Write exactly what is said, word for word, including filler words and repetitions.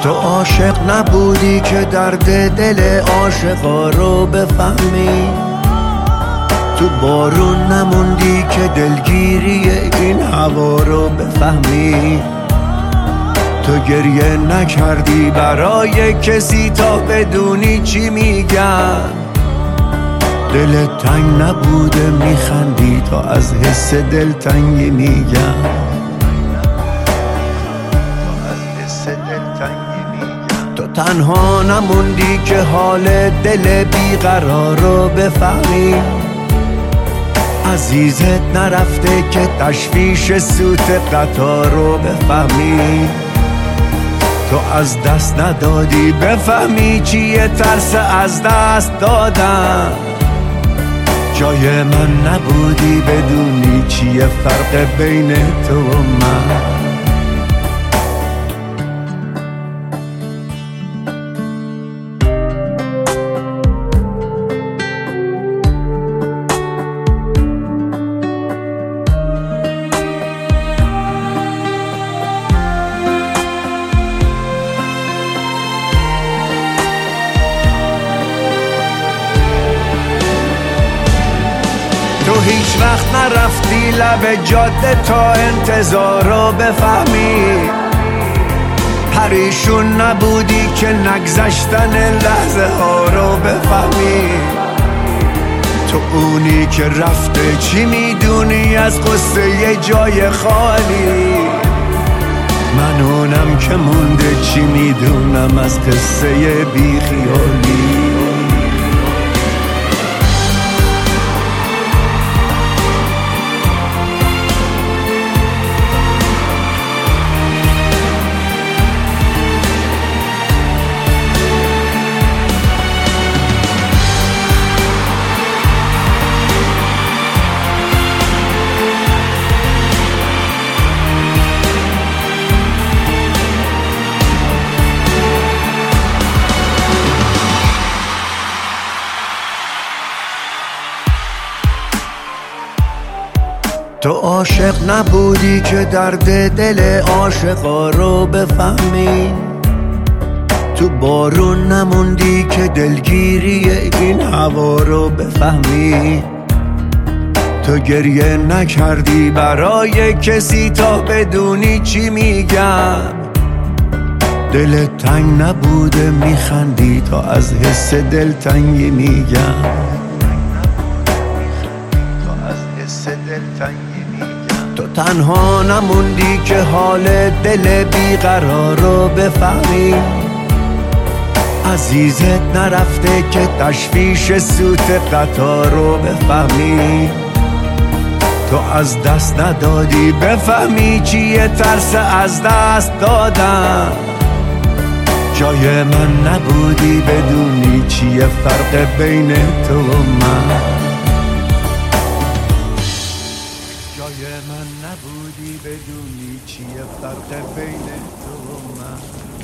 تو عاشق نبودی که درد دل عاشقا رو بفهمی، تو بارون نموندی که دلگیری این هوا رو بفهمی، تو گریه نکردی برای کسی تا بدونی چی میگن، دلت تنگ نبوده میخندی تا از حس دلتنگی میگن. تو تنها نموندی که حال دل بیقرار رو بفهمی، عزیزت نرفته که تشویش سوت قطار رو بفهمی، تو از دست ندادی بفهمی چیه ترس از دست دادن، جای من نبودی بدونی چیه فرق بین تو و من. تو هیچ وقت نرفتی لب جاده تا انتظار رو بفهمی، پریشون نبودی که نگذشتن لحظه ها رو بفهمی، تو اونی که رفته چی میدونی از قصه یه جای خالی، من اونم که مونده چی میدونم از قصه بی خیالی. تو عاشق نبودی که درد دل عاشقا رو بفهمی، تو بارون نموندی که دلگیری این هوا رو بفهمی، تو گریه نکردی برای کسی تا بدونی چی میگن، دلت تنگ نبوده میخندی تا از حس دلتنگی میگن. تو تنها نموندی که حال دل بیقرار رو بفهمی، عزیزت نرفته که تشویش سوت قطار رو بفهمی، تو از دست ندادی بفهمی چیه ترس از دست دادن، جای من نبودی بدونی چیه فرق بین تو و من، جای من نبودی بدونی چیه فرق بین تو و من.